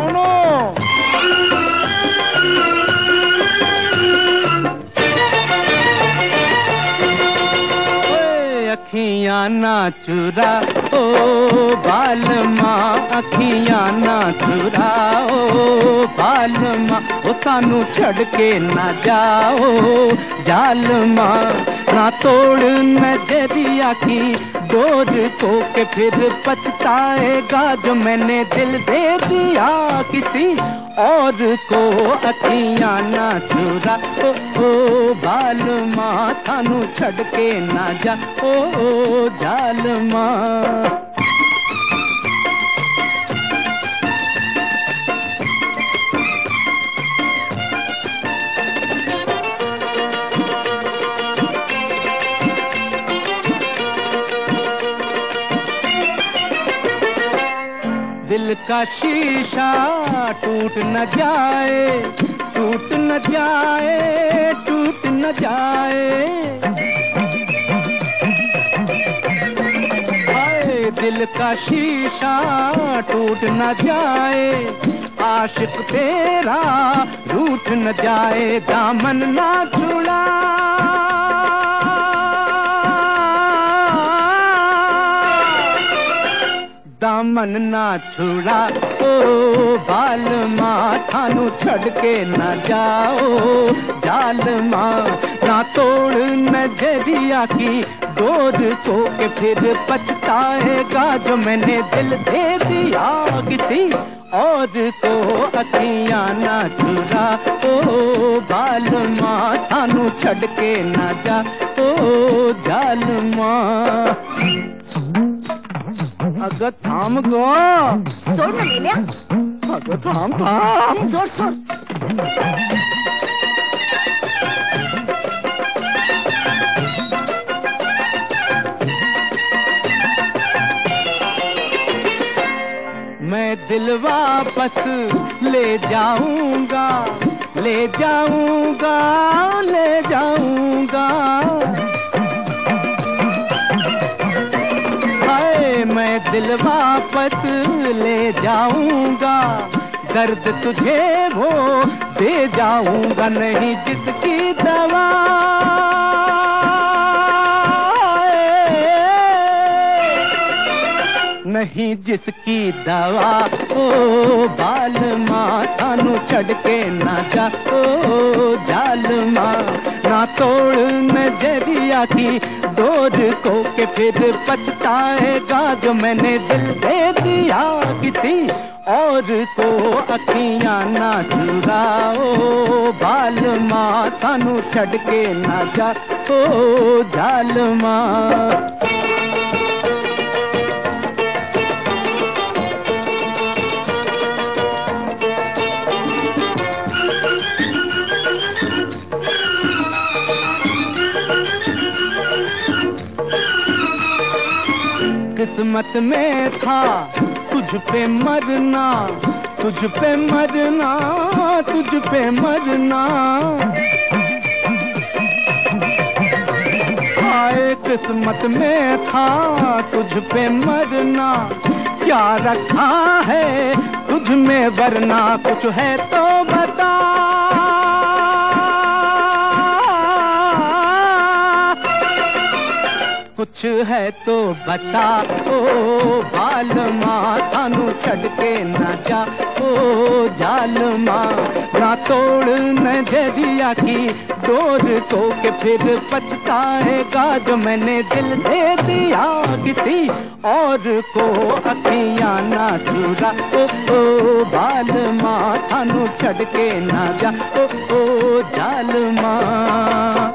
सुनो। अखियां ना चुरा ओ बालमा, अखियां ना चुरा ओ बालमा, ओ सानू छड़ के ना जाओ जालमा। ना तोड़ नजरिया की डोर को के फिर पछताएगा जो मैंने दिल दे दिया किसी और को। अखियां ना चुरा ओ बालमा, सानू छड़ के ना जा ओ जालमा। दिल का शीशा टूट न जाए, टूट न जाए, टूट न जाए। हाय दिल का शीशा टूट न जाए, आशिक तेरा रूठ न जाए। दामन ना छुड़ा, दामन ना छुड़ा ओ बालमा, सानू छड़ के ना जाओ जालमा। ना तोड़ नजरिया की डोर को के फिर पछताएगा जो मैंने दिल दे दिया किसी और को। अखियां ना चुरा ओ बालमा, सानू छड़ के ना जा ओ जालमा। अगर थाम गो सोड़ न ले लिया। अगर थाम थाम सोड़ सोड़। मैं दिल वापस ले जाऊंगा, ले जाऊंगा, ले जाऊंगा। मैं दिल वापस ले जाऊंगा, दर्द तुझे वो दे जाऊंगा। नहीं जिसकी दवा, नहीं जिसकी दवा ओ बालमा, सानू छड़ के ना जा ओ जालमा। ना तोड़ नजरिया की डोर को के फिर पछताएगा जो मैंने दिल दे दिया किसी और को। अखियां ना चुरा ओ बालमा, सानू छड़ के ना जा ओ जालमा। किस्मत में था तुझ पे मरना, तुझ पे मरना, तुझ पे मरना। हाय किस्मत में था तुझ पे मरना, क्या रखा है तुझ में वरना। कुछ है तो बता, कुछ है तो बता ओ बालमा, सानू छड़ के ना जा ओ जालमा। ना तोड़ नजरिया की डोर को के फिर पछताएगा जो मैंने दिल दे दिया किसी और को। अखियां ना चुरा ओ बालमा, सानू छड़ के ना जा ओ जालमा।